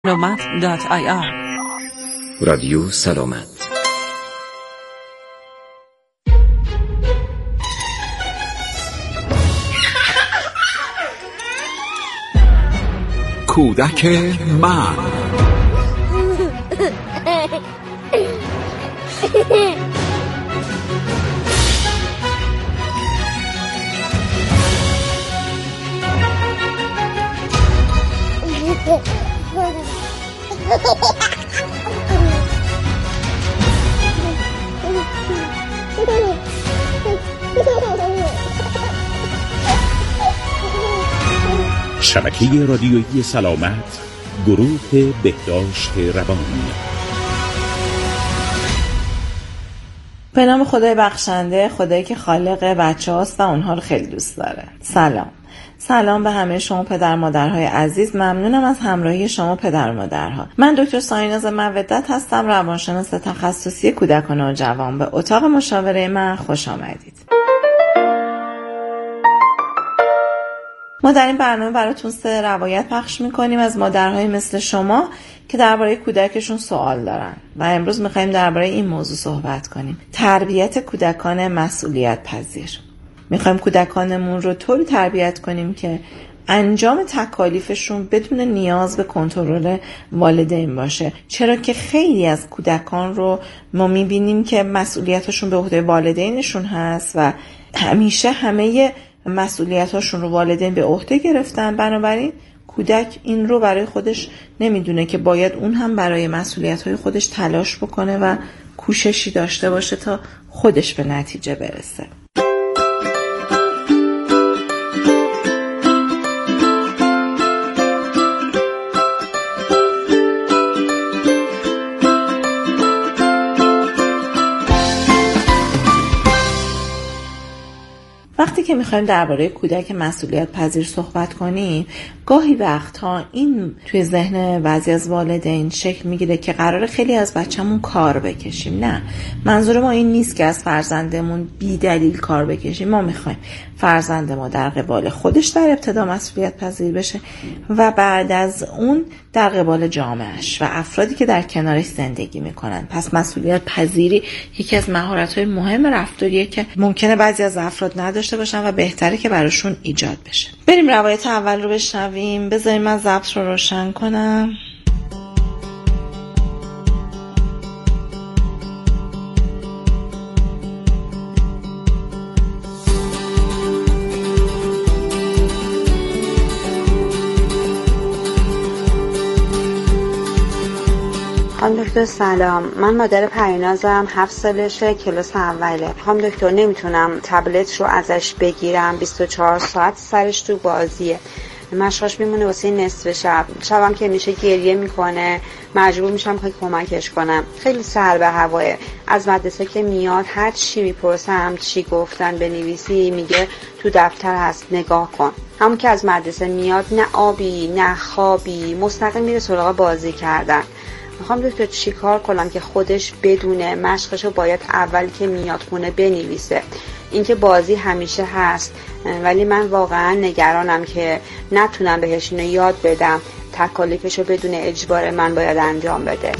سلامت.ir رادیو سلامت. کودک من. شبکه رادیویی سلامت، گروه بهداشت روان. به نام خدای بخشنده، خدایی که خالق بچه هاست و اونها رو خیلی دوست داره. سلام به همه شما پدر مادرهای عزیز. ممنونم از همراهی شما پدر مادرها. من دکتر سایناز مودت هستم، روانشناس تخصصی کودک و نوجوان. به اتاق مشاوره من خوش آمدید. ما در این برنامه براتون 3 روایت پخش میکنیم از مادرهای مثل شما که درباره کودکشون سوال دارن و امروز میخوایم درباره این موضوع صحبت کنیم: تربیت کودکان مسئولیت پذیر. میخوایم کودکانمون رو طوری تربیت کنیم که انجام تکالیفشون بدون نیاز به کنترل والدین باشه، چرا که خیلی از کودکان رو ما میبینیم که مسئولیتشون به عهده والدینشون هست و همیشه همه مسئولیتاشون رو والدین به عهده گرفتن. بنابراین کودک این رو برای خودش نمیدونه که باید اون هم برای مسئولیت‌های خودش تلاش بکنه و کوششی داشته باشه تا خودش به نتیجه برسه. وقتی که میخوایم درباره کودک مسئولیت پذیر صحبت کنیم، گاهی وقتها این توی ذهن بعضی از والدین شکل میگیره که قراره خیلی از بچه‌مون کار بکشیم. نه، منظور ما این نیست که از فرزندمون بی دلیل کار بکشیم. ما میخوایم فرزند ما در قبال خودش در ابتدا مسئولیت پذیر بشه و بعد از اون در قبال جامعهش و افرادی که در کنارش زندگی میکنن. پس مسئولیت پذیری یکی از مهارت‌های مهم رفتاریه که ممکنه بعضی از افراد نداشته باشن و بهتره که براشون ایجاد بشه. بریم روایت اول رو بشنویم. بذاریم من ضبط رو روشن کنم. خانم دکتر سلام، من مادر پرینازم، 7 سالشه، کلاس اوله. خانم دکتر نمیتونم تبلت رو ازش بگیرم، 24 ساعت سرش تو بازیه. مشقاش میمونه واسه نصف شب. شبم که میشه گریه میکنه، مجبور میشم که کمکش کنم. خیلی سر به هواه. از مدرسه که میاد هر چی میپرسم چی گفتن بنویسی، میگه تو دفتر هست نگاه کن. همون که از مدرسه میاد نه آبی نه خوابی، مستقیم میره سراغ بازی کردن. میخوام دکتر چی کار کنم که خودش بدونه مشقشو باید اول که میاد خونه بنویسه؟ اینکه بازی همیشه هست ولی من واقعا نگرانم که نتونم بهش اینو یاد بدم، تکالیفشو بدون اجبار من باید انجام بده.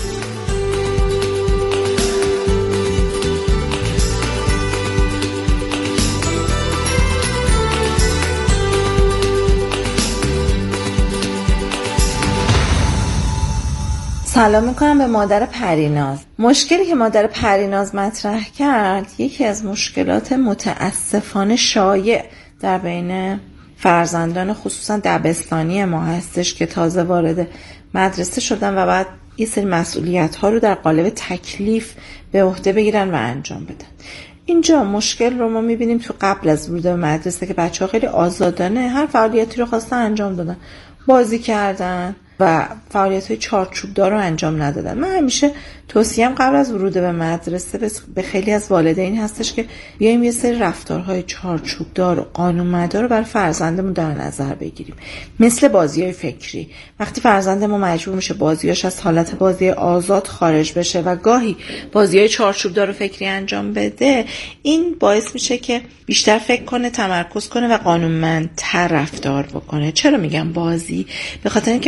سلام میکنم به مادر پریناز. مشکلی که مادر پریناز مطرح کرد یکی از مشکلات متاسفانه شایع در بین فرزندان خصوصا دبستانی ما هستش که تازه وارد مدرسه شدن و بعد یه سری مسئولیت ها رو در قالب تکلیف به عهده بگیرن و انجام بدن. اینجا مشکل رو ما میبینیم تو قبل از ورود به مدرسه که بچه ها خیلی آزادانه هر فعالیتی رو خواستن انجام دادن، بازی کردن و فعالیت‌های چارچوبدار رو انجام ندادن. من همیشه توصیه‌ام قبل از ورود به مدرسه به خیلی از والدین هستش که بیایم یه سری رفتارهای چارچوبدار و قانون‌مدار رو برای فرزندمون در نظر بگیریم، مثل بازی‌های فکری. وقتی فرزند ما مجبور میشه بازیاش از حالت بازی آزاد خارج بشه و گاهی بازی‌های چارچوبدار و فکری انجام بده، این باعث میشه که بیشتر فکر کنه، تمرکز کنه و قانونمندتر رفتار بکنه. چرا میگم بازی؟ به خاطر اینکه وقتی ما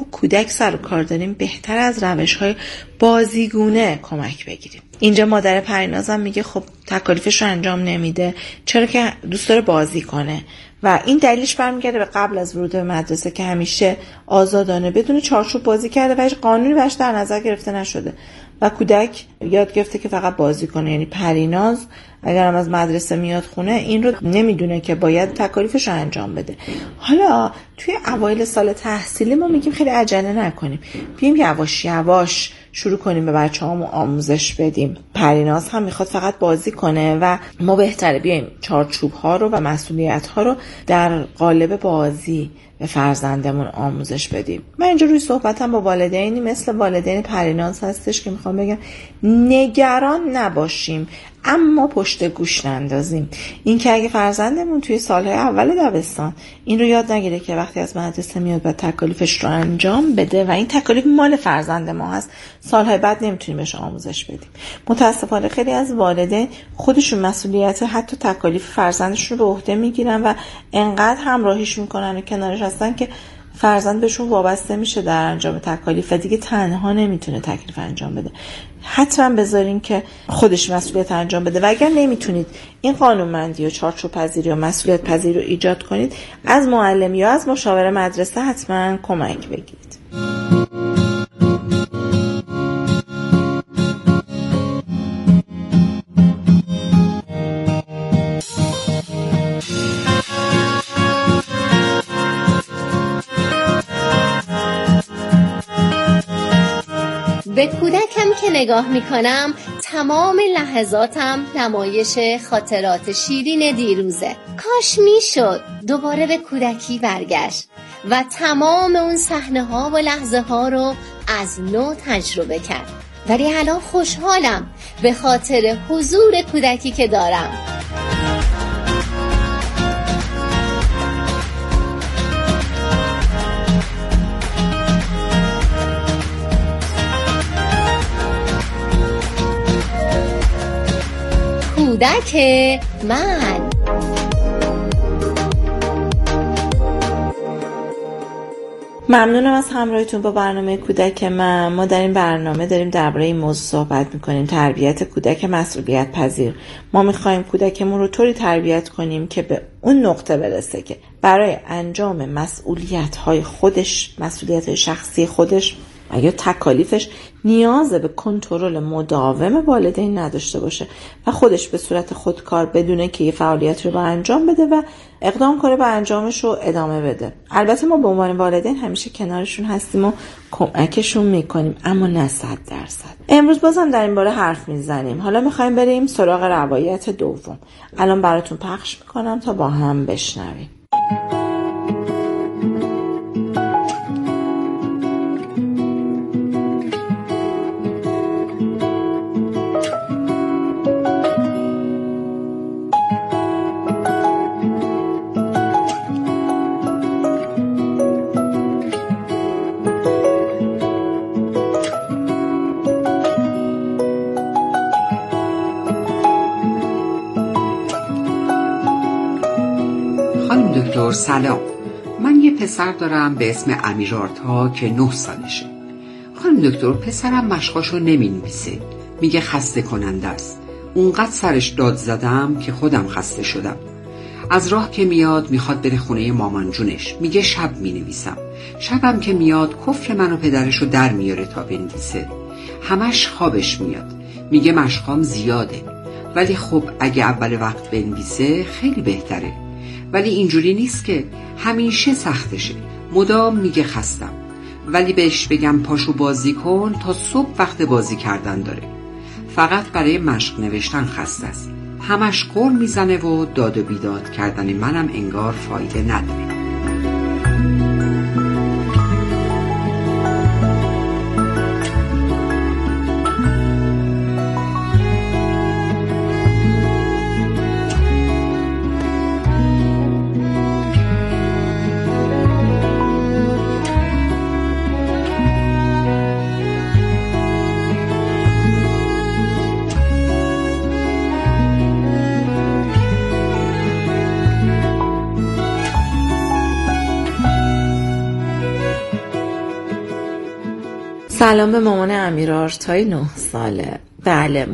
با کودک سر و کار داریم بهتر از روش‌های بازیگونه کمک بگیریم. اینجا مادر پرینازم میگه خب تکالیفش رو انجام نمیده، چرا که دوست داره بازی کنه و این دلیلش برمیگرده به قبل از ورود به مدرسه که همیشه آزادانه بدون چارچوب بازی کرده و هیچ قانونی بهش در نظر گرفته نشده و کودک یاد گرفته که فقط بازی کنه. یعنی پریناز اگر هم از مدرسه میاد خونه این رو نمیدونه که باید تکالیفش رو انجام بده. حالا توی اوایل سال تحصیلی ما میگیم خیلی عجله نکنیم، بیایم یواش یواش شروع کنیم به بچه‌هامون آموزش بدیم. پریناز هم میخواد فقط بازی کنه و ما بهتره بیایم چارچوب‌ها رو و مسئولیت‌ها رو در قالب بازی به فرزندمون آموزش بدیم. من اینجا روی صحبتم با والدینی مثل والدین پریناز هستش که میخوام بگم نگران نباشیم اما پشت گوش نندازیم. این که اگه فرزندمون توی سالهای اول دبستان این رو یاد نگیره که وقتی از مدرسه میاد باید تکالیفش رو انجام بده و این تکالیف مال فرزند ما هست، سالهای بعد نمیتونیم بهش آموزش بدیم. متاسفانه خیلی از والدین خودشون مسئولیت حتی تکالیف فرزندشون رو به عهده میگیرن و انقدر همراهیش میکنن و کنارش هستن که فرزند بهشون وابسته میشه در انجام تکالیف و دیگه تنها نمیتونه تکلیف انجام بده. حتما بذارین که خودش مسئولیت انجام بده و اگر نمیتونید این قانونمندی و چارچوب پذیری و مسئولیت پذیری رو ایجاد کنید، از معلم یا از مشاور مدرسه حتما کمک بگیرید. به کودکم که نگاه میکنم تمام لحظاتم نمایش خاطرات شیرین دیروزه. کاش میشد دوباره به کودکی برگشت و تمام اون صحنه ها و لحظه ها رو از نو تجربه کرد. ولی الان خوشحالم به خاطر حضور کودکی که دارم. کودک من. ممنونم از همراهیتون با برنامه کودک من. ما در این برنامه داریم درباره این موضوع صحبت میکنیم، تربیت کودک مسئولیت پذیر. ما میخوایم کودکمون رو طوری تربیت کنیم که به اون نقطه برسه که برای انجام مسئولیت‌های خودش، مسئولیت‌های شخصی خودش یا تکالیفش نیاز به کنترل مداوم والدین نداشته باشه و خودش به صورت خودکار بدونه که یه فعالیت رو با انجام بده و اقدام کنه به انجامش رو ادامه بده. البته ما به عنوان والدین همیشه کنارشون هستیم و کمکشون میکنیم، اما نه 100%. امروز بازم در این باره حرف میزنیم. حالا میخوایم بریم سراغ روایت دوم. الان براتون پخش میکنم تا با هم بشنویم. دکتر سلام، من یه پسر دارم به اسم امیرارتا که 9 سالشه. خانم دکتر، پسرم مشقاشو نمی‌نویسه، میگه خسته کننده است. اونقدر سرش داد زدم که خودم خسته شدم. از راه که میاد میخواد بره خونه مامان جونش، میگه شب مینویسم. شبم که میاد کفر من و پدرشو در میاره تا بنویسه. همش خوابش میاد، میگه مشقام زیاده، ولی خب اگه اول وقت بنویسه خیلی بهتره. ولی اینجوری نیست که همیشه سختشه، مدام میگه خستم، ولی بهش بگم پاشو بازی کن تا صبح وقت بازی کردن داره. فقط برای مشق نوشتن خسته است، همش غر میزنه و داد و بیداد کردن منم انگار فایده نداره. سلام به مامان امیرآرتای 9 ساله. بله،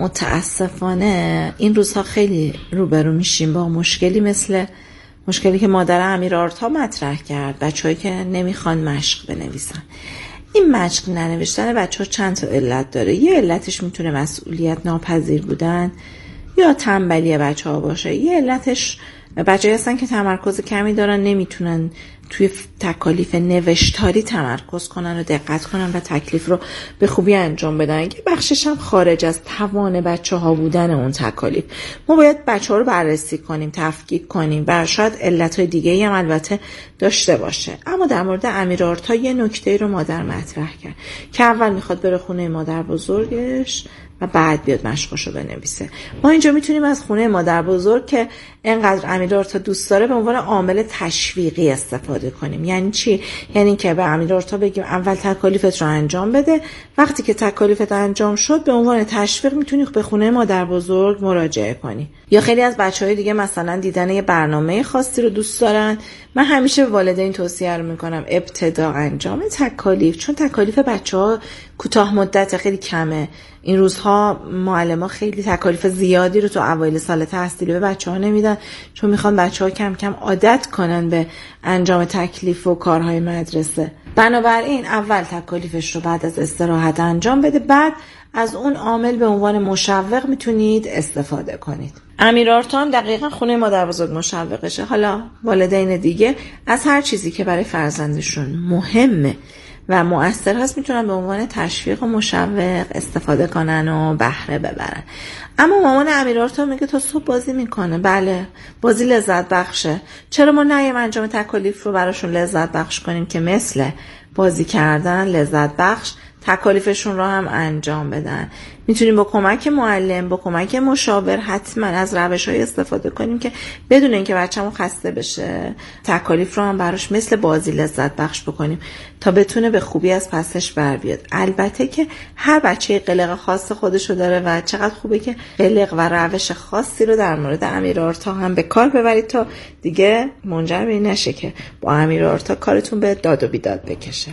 متاسفانه این روزها خیلی روبرو میشیم با مشکلی مثل مشکلی که مادر امیرآرتا مطرح کرد. بچه‌هایی که نمیخوان مشق بنویسن. این مشق ننوشتن بچه‌ها چند تا علت داره. یه علتش میتونه مسئولیت ناپذیر بودن یا تنبلی بچه‌ها باشه. یه علتش بچه‌ای هستن که تمرکز کمی دارن، نمیتونن توی تکالیف نوشتاری تمرکز کنن و دقت کنن و تکلیف رو به خوبی انجام بدن. یه بخشش هم خارج از توان بچه‌ها بودن اون تکالیف. ما باید بچه‌ها رو بررسی کنیم، تفکیک کنیم و شاید علت‌های دیگه‌ای هم البته داشته باشه. اما در مورد امیرآرتا یه نکته رو مادر مطرح کرد که اول میخواد بره خونه مادر بزرگش و بعد بیاد مشقشو بنویسه. ما اینجا میتونیم از خونه مادر بزرگ که انقدر امیرآرتا دوست داره به عنوان عامل تشویقی استفاده کنیم. یعنی چی؟ یعنی که به امیرآرتا بگیم اول تکالیفت رو انجام بده، وقتی که تکالیفت انجام شد به عنوان تشویق میتونی به خونه مادر بزرگ مراجعه کنی. یا خیلی از بچهای دیگه مثلا دیدن یه برنامه خاصی رو دوست دارن. من همیشه به والدین توصیه رو میکنم ابتدا انجام تکالیف، چون تکالیف بچه‌ها کوتاه مدت خیلی کمه. این روزها معلم‌ها خیلی تکالیف زیادی رو تو اوایل سال تحصیلی به بچه‌ها نمیدن، چون میخوان بچه‌ها کم کم عادت کنن به انجام تکلیف و کارهای مدرسه. بنابراین اول تکالیفش رو بعد از استراحت انجام بده، بعد از اون عامل به عنوان مشوق میتونید استفاده کنید. امیرآرتا هم دقیقا خونه مادر بزرگ مشوقشه. حالا والدین دیگه از هر چیزی که برای فرزندشون مهمه و مؤثر هست میتونن به عنوان تشویق و مشوق استفاده کنن و بهره ببرن. اما مامان امیرآرتا میگه تا صبح بازی میکنه. بله، بازی لذت بخشه. چرا ما نیم انجام تکالیف رو براشون لذت بخش کنیم که مثل بازی کردن لذت بخش تکالیفشون رو هم انجام بدن. میتونیم با کمک معلم، با کمک مشاور حتما از روش‌های استفاده کنیم که بدون اینکه بچه‌مون خسته بشه تکالیف رو هم براش مثل بازی لذت بخش بکنیم تا بتونه به خوبی از پسش بر بیاد. البته که هر بچه قلق خاص خودشو داره و چقدر خوبه که قلق و روش خاصی رو در مورد امیرآرتا هم به کار ببرید تا دیگه منجر به این نشه که با امیرآرتا کارتون به داد و بیداد بکشه.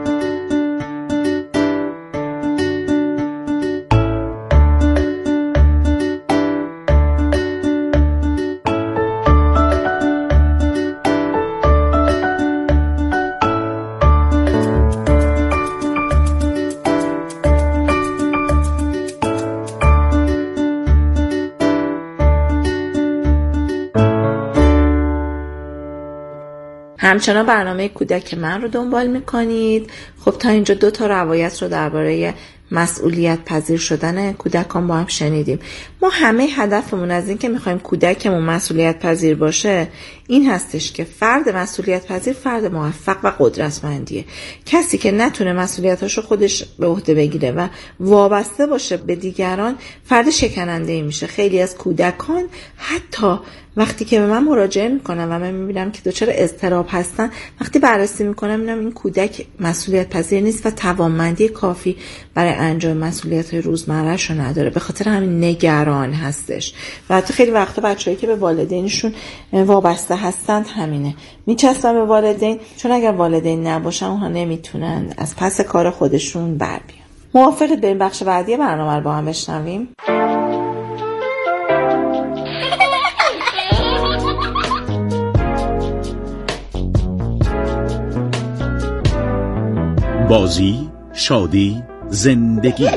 همچنان برنامه کودک من رو دنبال میکنید. خب تا اینجا 2 تا روایت رو درباره مسئولیت پذیر شدن کودکان با هم شنیدیم. ما همه هدفمون از این که میخوایم کودکمون مسئولیت پذیر باشه این هستش که فرد مسئولیت پذیر فرد موفق و قدرتمندیه. کسی که نتونه مسئولیتاشو خودش به عهده بگیره و وابسته باشه به دیگران فرد شکننده‌ای میشه. خیلی از کودکان حتی وقتی که به من مراجعه میکنن و من میبینم که دچار اضطراب هستن، وقتی بررسی میکنم میبینم این کودک مسئولیت پذیر نیست و توانمندی کافی برای انجام مسئولیت‌های روزمره‌شو نداره. به خاطر همین نگران هستش. و حتی خیلی وقتا بچه‌هایی که به والدینشون وابسته هستند همینه، میچسبن به والدین، چون اگر والدین نباشن اونها نمیتونن از پس کار خودشون بر بیان. موافقید بریم بخش بعدی برنامه رو با هم بشنویم؟ بازی، شادی، زندگی.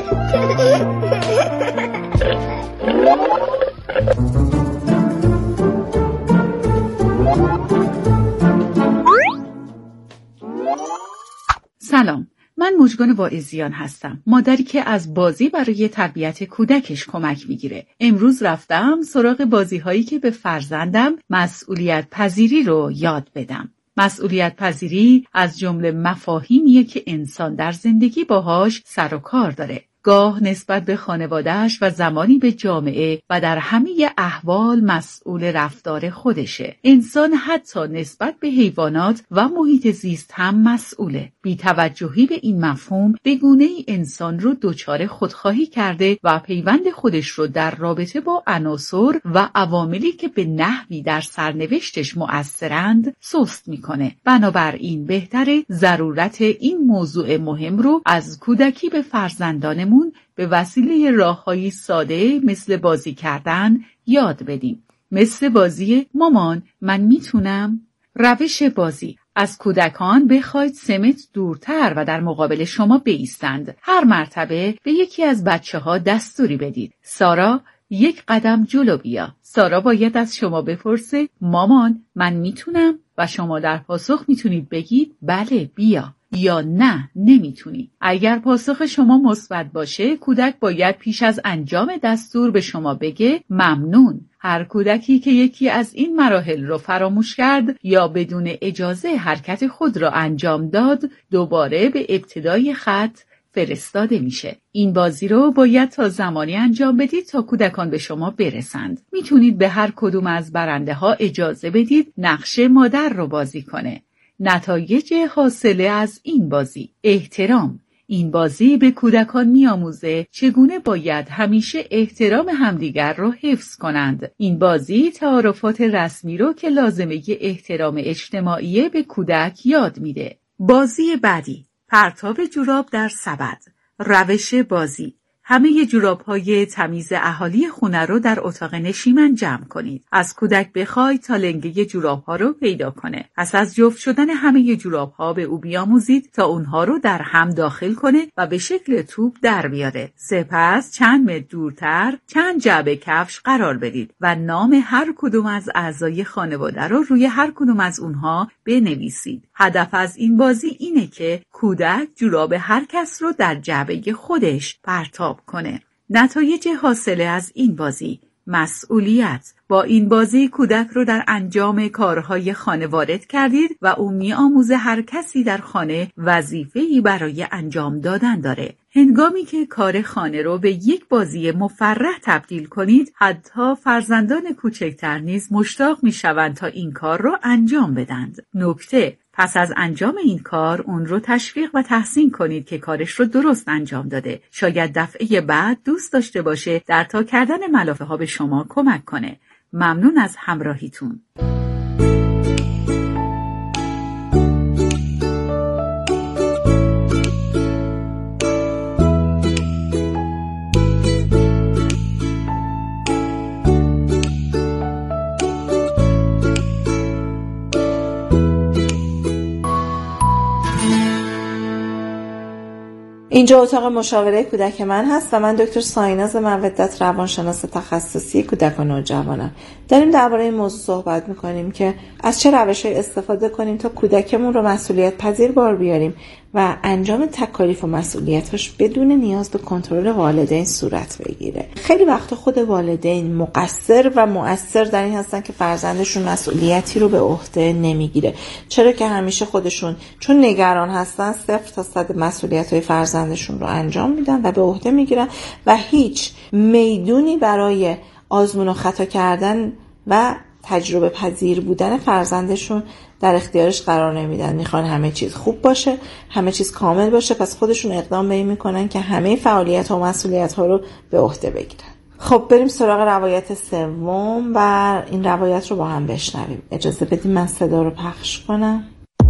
سلام، من مژگان واعظیان هستم، مادری که از بازی برای تربیت کودکش کمک میگیره. امروز رفتم سراغ بازی هایی که به فرزندم مسئولیت پذیری رو یاد بدم. مسئولیت پذیری از جمله مفاهیمیه که انسان در زندگی باهاش سر و کار داره. گاه نسبت به خانواده‌اش و زمانی به جامعه و در همه احوال مسئول رفتار خودشه. انسان حتی نسبت به حیوانات و محیط زیست هم مسئوله. بی‌توجهی به این مفهوم به گونه‌ای انسان رو دچار خودخواهی کرده و پیوند خودش رو در رابطه با عناصر و عواملی که به نحوی در سرنوشتش مؤثرند سست میکنه. بنابراین بهتره ضرورت این موضوع مهم رو از کودکی به فرزندانمون به وسیله راه‌های ساده مثل بازی کردن یاد بدیم. مثل بازی مامان من میتونم. روش بازی: از کودکان بخواید 3 متر دورتر و در مقابل شما بایستند. هر مرتبه به یکی از بچه‌ها دستوری بدید. سارا 1 قدم جلو بیا. سارا باید از شما بپرسه مامان من میتونم و شما در پاسخ میتونید بگید بله بیا یا نه نمیتونی. اگر پاسخ شما مثبت باشه کودک باید پیش از انجام دستور به شما بگه ممنون. هر کودکی که یکی از این مراحل رو فراموش کرد یا بدون اجازه حرکت خود را انجام داد دوباره به ابتدای خط فرستاده میشه. این بازی رو باید تا زمانی انجام بدید تا کودکان به شما برسند. میتونید به هر کدوم از برنده ها اجازه بدید نقش مادر رو بازی کنه. نتایج حاصله از این بازی: احترام. این بازی به کودکان میآموزه چگونه باید همیشه احترام همدیگر رو حفظ کنند. این بازی تعارفات رسمی رو که لازمه احترام اجتماعی به کودک یاد میده. بازی بعدی: پرتاب جوراب در سبد. روش بازی: همه جوراب‌های تمیز اهالی خونه رو در اتاق نشیمن جمع کنید. از کودک بخواید تا لنگه جوراب‌ها رو پیدا کنه. پس از جفت شدن همه جوراب‌ها به او بیاموزید تا اونها رو در هم داخل کنه و به شکل توپ در بیاره. سپس چند متر دورتر چند جعبه کفش قرار بدید و نام هر کدوم از اعضای خانواده رو روی هر کدوم از اونها بنویسید. هدف از این بازی اینه که کودک جوراب هر کس رو در جعبه خودش پرتاب کنه. نتایج حاصله از این بازی: مسئولیت. با این بازی کودک رو در انجام کارهای خانه وارد کردید و او می‌آموزه هر کسی در خانه وظیفه‌ای برای انجام دادن داره. هنگامی که کار خانه رو به یک بازی مفرح تبدیل کنید، حتی فرزندان کوچکتر نیز مشتاق می‌شوند تا این کار رو انجام بدند. نکته: پس از انجام این کار اون رو تشویق و تحسین کنید که کارش رو درست انجام داده. شاید دفعه بعد دوست داشته باشه در تا کردن ملافه ها به شما کمک کنه. ممنون از همراهیتون. اینجا اتاق مشاوره کودک من هست و من دکتر سایناز مودت، روانشناس تخصصی کودک و نوجوانم. داریم درباره این موضوع صحبت میکنیم که از چه روش‌هایی استفاده کنیم تا کودکمون رو مسئولیت پذیر بار بیاریم و انجام تکالیف و مسئولیتاش بدون نیاز به کنترل والدین صورت بگیره. خیلی وقت خود والدین مقصر و مؤثر در این هستن که فرزندشون مسئولیتی رو به عهده نمیگیره. چرا که همیشه خودشون چون نگران هستن 0 تا 100 مسئولیت‌های فرزندشون رو انجام میدن و به عهده میگیرن و هیچ میدونی برای آزمون و خطا کردن و تجربه پذیر بودن فرزندشون در اختیارش قرار نمیدن. میخوان همه چیز خوب باشه، همه چیز کامل باشه، پس خودشون اقدام به این میکنن که همه فعالیت و مسئولیت ها رو به عهده بگیرن. خب بریم سراغ روایت سوم و این روایت رو با هم بشنویم. اجازه بدیم من صدا رو پخش کنم.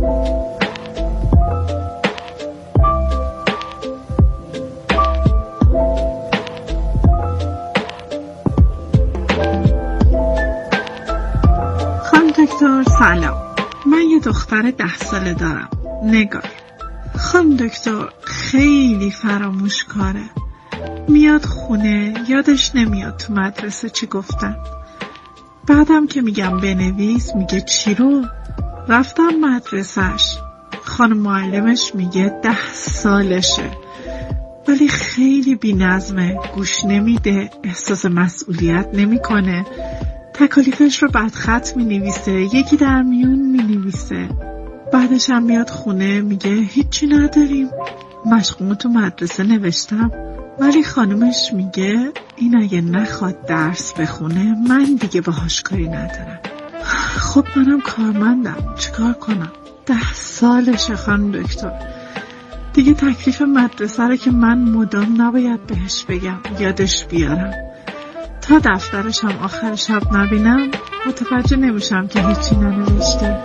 دکتر سلام، من یه دختر 10 ساله دارم. نگار، خانم دکتر خیلی فراموشکاره. میاد خونه یادش نمیاد تو مدرسه چی گفتن. بعدم که میگم بنویس میگه چی رو؟ رفتم مدرسهش، خانم معلمش میگه 10 سالشه ولی خیلی بی‌نظمه، گوش نمیده، احساس مسئولیت نمیکنه، تکالیفش رو بدخط می‌نویسه، یکی در میون می‌نویسه. بعدش هم میاد خونه میگه هیچی نداریم، مشقمو تو مدرسه نوشتم ولی خانومش میگه این اگه نخواد درس بخونه من دیگه باهاش کاری ندارم. خب منم کارمندم، چیکار کنم؟ 10 سالشه خانم دکتر. دیگه تکلیف مدرسه رو که من مدام نباید بهش بگم، یادش بیارم. تا دفترش هم آخر شب نبینم متوجه نمیشم که هیچی ننوشته.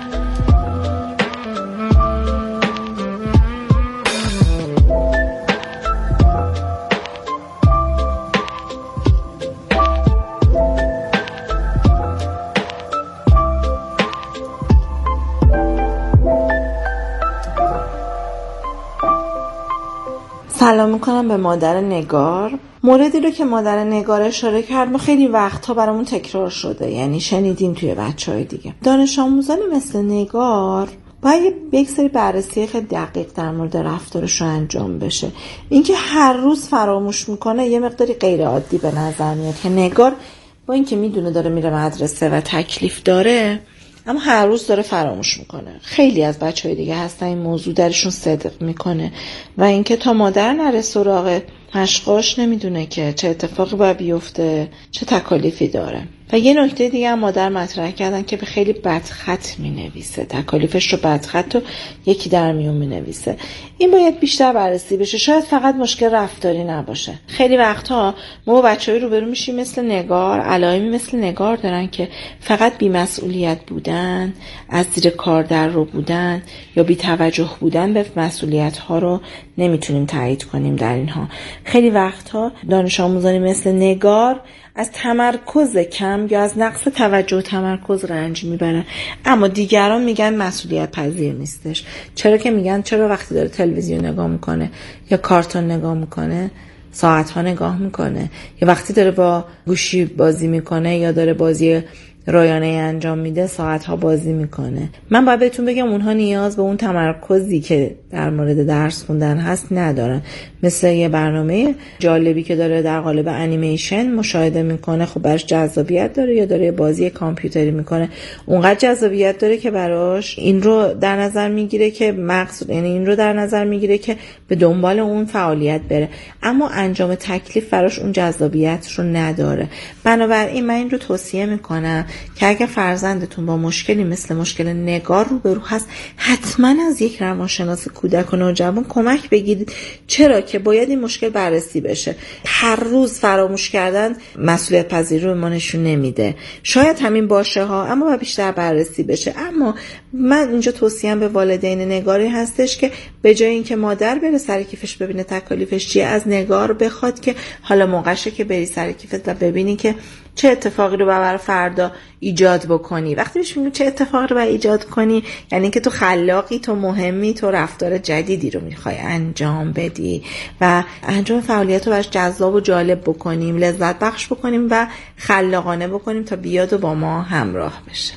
سلام میکنم به مادر نگار. موردی رو که مادر نگار اشاره کرد ما خیلی وقتها برامون تکرار شده، یعنی شنیدیم توی بچهای دیگه. دانش آموزانی مثل نگار باید یک سری بررسی خیلی دقیق در مورد رفتارش رو انجام بشه. اینکه هر روز فراموش میکنه یه مقداری غیر عادی به نظر میاد که نگار با اینکه میدونه داره میره مدرسه و تکلیف داره اما هر روز داره فراموش میکنه. خیلی از بچهای دیگه هستن این موضوع درشون صدق میکنه و اینکه تا مادر نره سراغ مشقاش نمیدونه که چه اتفاقی باید بیفته، چه تکالیفی داره. و یه نکته دیگه هم مادر مطرح کردن که به خیلی بدخط مینویسه، تکالیفش رو بدخط و یکی در میون مینویسه. این باید بیشتر بررسی بشه. شاید فقط مشکل رفتاری نباشه. خیلی وقتها ما با بچه‌ای روبرو میشیم مثل نگار، علائمی مثل نگار دارن که فقط بی‌مسئولیت بودن، از زیر کار در رو بودن یا بی‌توجه بودن به مسئولیت‌ها رو نمیتونیم تایید کنیم در اینها. خیلی وقتها دانش آموزانی مثل نگار از تمرکز کم یا از نقص توجه و تمرکز رنج میبرن، اما دیگران میگن مسئولیت پذیر نیستش. چرا که میگن چرا وقتی داره تلویزیون نگاه میکنه یا کارتون نگاه میکنه ساعتها نگاه میکنه، یا وقتی داره با گوشی بازی میکنه یا داره بازی رایانه انجام میده ساعتها بازی میکنه. من باید بهتون بگم اونها نیاز به اون تمرکزی که در مورد درس خوندن هست ندارن. مثل یه برنامه جالبی که داره در قالب انیمیشن مشاهده میکنه، خب براش جذابیت داره، یا داره بازی کامپیوتری میکنه اونقدر جذابیت داره که براش این رو در نظر میگیره که مقصود، یعنی این رو در نظر میگیره که به دنبال اون فعالیت بره، اما انجام تکلیف براش اون جذابیت رو نداره. بنابراین من این رو توصیه میکنم که اگر فرزندتون با مشکلی مثل مشکل نگار روبرو هست حتما از یک روانشناس کودک و نوجوان کمک بگیرید. چرا که باید این مشکل بررسی بشه. هر روز فراموش کردن مسئولیت پذیری رو ما نشون نمیده. شاید همین باشه ها، اما باید بیشتر بررسی بشه. اما من اینجا توصیه‌ام به والدین نگاری هستش که به جای اینکه مادر بره سر کیفش ببینه تکالیفش چیه، از نگار بخواد که حالا موقعشه که بری سر کیفت و ببینی که چه اتفاقی رو برای فردا ایجاد بکنی. وقتی بهش میگم چه اتفاقی رو برای ایجاد کنی، یعنی که تو خلاقی، تو مهمی، تو رفتار جدیدی رو میخوای انجام بدی و انجام فعالیت رو براش جذاب و جالب بکنیم، لذت بخش بکنیم و خلاقانه بکنیم تا بیاد و با ما همراه بشه.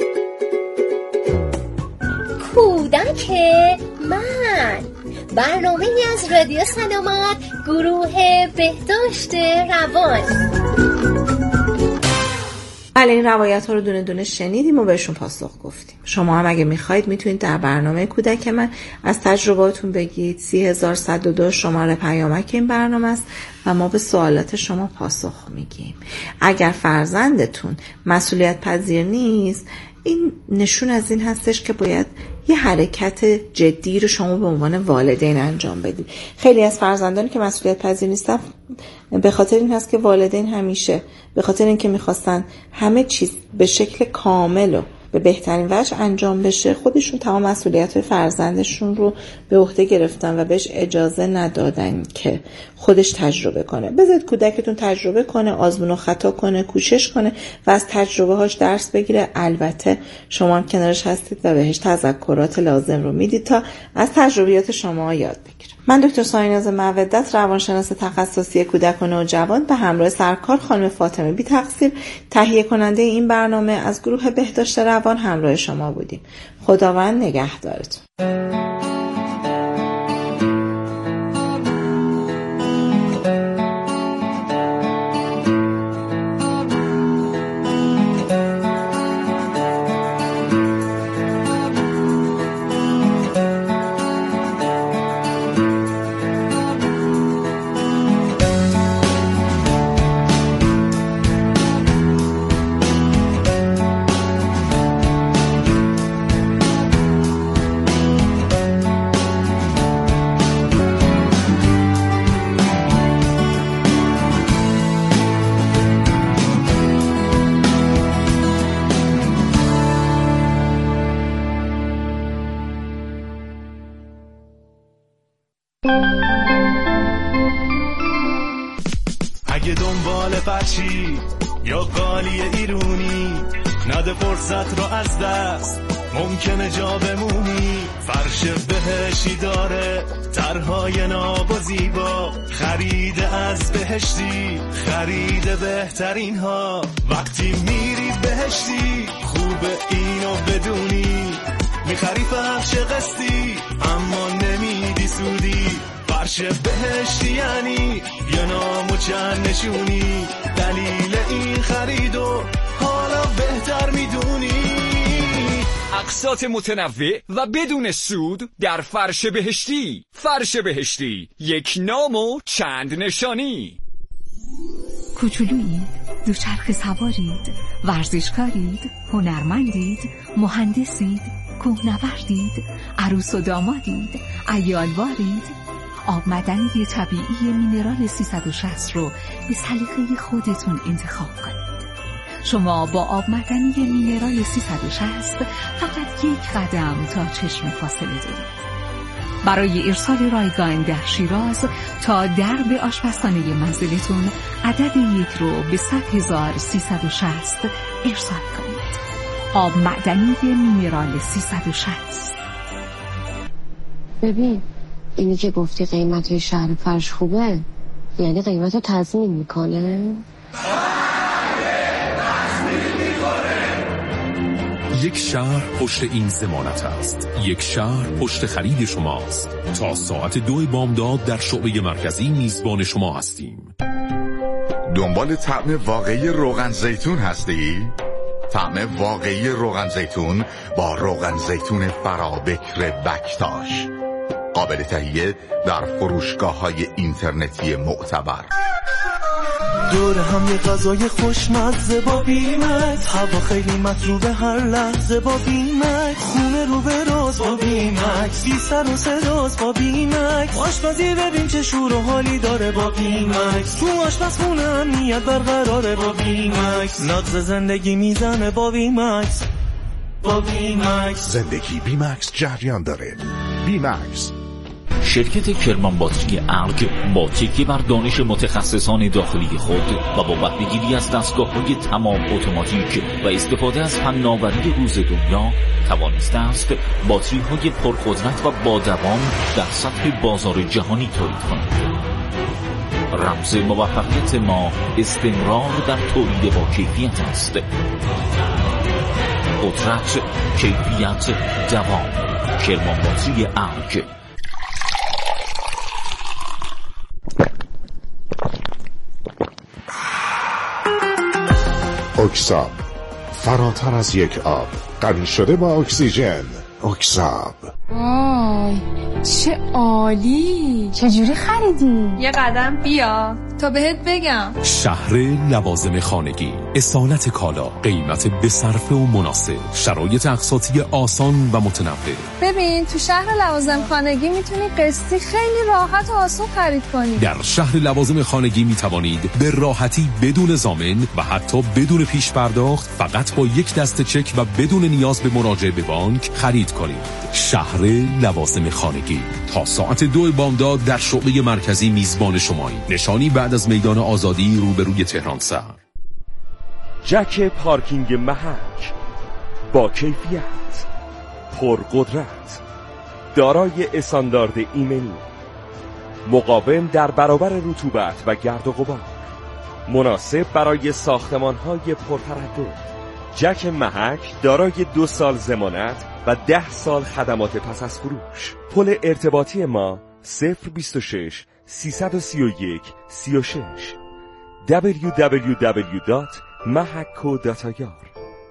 کودک من، برنامه از رادیو سلامت، گروه بهداشت روان. بله، این روایت ها رو دونه دونه شنیدیم و بهشون پاسخ گفتیم. شما هم اگه میخواید میتونید در برنامه کودک من از تجرباتون بگید. 30102 شماره پیامک این برنامه است و ما به سوالات شما پاسخ میگیم. اگر فرزندتون مسئولیت پذیر نیست، این نشون از این هستش که باید یه حرکت جدی رو شما به عنوان والدین انجام بدید. خیلی از فرزندانی که مسئولیت پذیر نیستن به خاطر این هست که والدین همیشه به خاطر اینکه میخواستن همه چیز به شکل کامل و به بهترین وجه انجام بشه، خودشون تمام مسئولیت فرزندشون رو به عهده گرفتن و بهش اجازه ندادن که خودش تجربه کنه. بذارید کودکتون تجربه کنه، آزمون و خطا کنه، کوشش کنه و از تجربه هاش درس بگیره. البته شما هم کنارش هستید و بهش تذکرات لازم رو میدید تا از تجربیات شما یاد بگیره. من دکتر سایناز مودت، روانشناس تخصصی کودک و نوجوان، به همراه سرکار خانم فاطمه بی تقصیر، تهیه کننده این برنامه، از گروه بهداشت روان همراه شما بودیم. خداوند نگهدارتون. اگه دنبال فرشی یا قالی ایرونی، نده فرصت رو از دست، ممکنه جا بمونی. فرش بهشتی داره طرحهای ناب و زیبا، خرید از بهشتی خرید بهترین ها. وقتی میری بهشتی خوبه اینو بدونی، میخری فرش قسطی اما نمیدی سودی. فرش بهشتی یعنی یه نام و چند نشونی، دلیل این خریدو حالا بهتر میدونی. اقساط متنوع و بدون سود در فرش بهشتی. فرش بهشتی، یک نام و چند نشانی. کوچولویید، دوچرخه سوارید، ورزشکارید، هنرمندید، مهندسید، کوهنوردید، عروس و دامادید، عیالوارید. آب معدنی طبیعی مینرال 360 رو به سلیقه خودتون انتخاب کنید. شما با آب معدنی مینرال 360 فقط یک قدم تا چشم فاصله دارید. برای ارسال رایگان در شیراز تا درب آشپزخانه منزلتون عدد 1 رو به 100,360 ارسال کنید. آب معدنی مینرال 360. ببین اینی که گفتی قیمت شهر فرش خوبه، یعنی قیمت رو تضمین میکنه؟ یک شهر پشت این ضمانت است. یک شهر پشت خرید شماست. تا ساعت 2 بامداد در شعبه مرکزی میزبان شما هستیم. دنبال طعم واقعی روغن زیتون هستی؟ طعم واقعی روغن زیتون با روغن زیتون فرابکر بکتاش، قابل تهیه در فروشگاه‌های اینترنتی معتبر. دور هم یه غذای خوشمزه با بیمت، هوا خیلی مطلوبه هر لحظه با بیمت، خونه رو به راز با بیمت، بی سر و صداست با بیمت، آشپزی ببین چه شور و حالی داره با بیمت، تو آشپزخونه امنیت برقراره با بیمت، نبض زندگی میزنه با بیمت. با بیمکس زندگی بیمکس جریان داره. بیمکس. شرکت کرمان باتری ارگ با تکیه بر دانش متخصصان داخلی خود و با بهره‌گیری از دستگاه‌های تمام اتوماتیک و استفاده از فناوری روز دنیا توانسته است باتری‌های پرقدرت و با دوام در سطح بازار جهانی تولید کند. رمز موفقیت ما استمرار در تولید با کیفیت است. قدرت، کیفیت، دوام. کرمان باتری ارگ. اکساب، فراتر از یک آب، غنی شده با اکسیژن. اکساب. وای چه عالی، چجوری خریدی؟ یه قدم بیا تا بهت بگم. شهر لوازم خانگی، اصالت کالا، قیمت بصرفه و مناسب، شرایط اقساطی آسان و متنوع. ببین تو شهر لوازم خانگی میتونی قسطی خیلی راحت و آسان خرید کنی. در شهر لوازم خانگی میتوانید به راحتی بدون ضامن و حتی بدون پیش پرداخت فقط با یک دسته چک و بدون نیاز به مراجعه به بانک خرید کنید. شهر لوازم خانگی تا ساعت 2 بامداد در شعبه مرکزی میزبان شماییم. نشانی بعد از میدان آزادی روبروی تهران سر. جک پارکینگ محک با کیفیت، پرقدرت، دارای استاندارد ایمنی، مقاوم در برابر رطوبت و گرد و غبار، مناسب برای ساختمان‌های پرتردد. جک محک دارای 2 سال ضمانت و 10 سال خدمات پس از فروش. پل ارتباطی ما 026 331 36 www.mahakco.ir.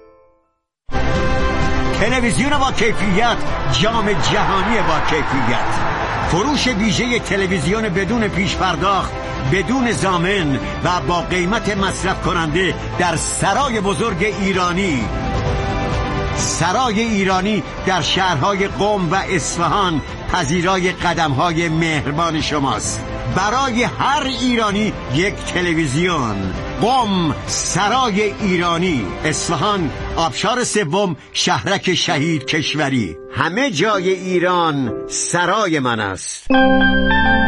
تلویزیون با کیفیت، جام جهانی با کیفیت، فروش ویژه تلویزیون بدون پیش پرداخت، بدون ضامن و با قیمت مصرف کننده در سرای بزرگ ایرانی. سرای ایرانی در شهرهای قم و اصفهان پذیرای قدمهای مهربان شماست. برای هر ایرانی یک تلویزیون. قم سرای ایرانی، اصفهان آبشار سوم، شهرک شهید کشوری. همه جای ایران سرای من است.